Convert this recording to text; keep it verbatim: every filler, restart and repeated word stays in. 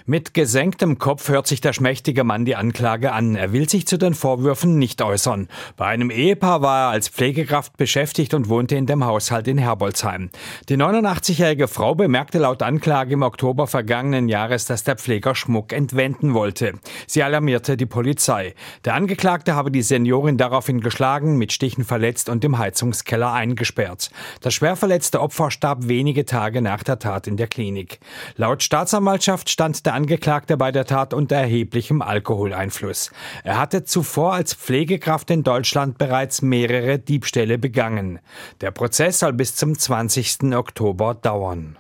Mit gesenktem Kopf hört sich der schmächtige Mann die Anklage an. Er will sich zu den Vorwürfen nicht äußern. Bei einem Ehepaar war er als Pflegekraft beschäftigt und wohnte in dem Haushalt in Herbolzheim. Die neunundachtzigjährige Frau bemerkte laut Anklage im Oktober vergangenen Jahres, dass der Pfleger Schmuck entwenden wollte. Sie alarmierte die Polizei. Der Angeklagte habe die Seniorin daraufhin geschlagen, mit Stichen verletzt und im Heizungskeller eingesperrt. Das schwer verletzte Opfer starb wenige Tage nach der Tat in der Klinik. Laut Staatsanwaltschaft stand der Angeklagte bei der Tat unter erheblichem Alkoholeinfluss. Er hatte zuvor als Pflegekraft in Deutschland bereits mehrere Diebstähle begangen. Der Prozess soll bis zum zwanzigsten Oktober dauern.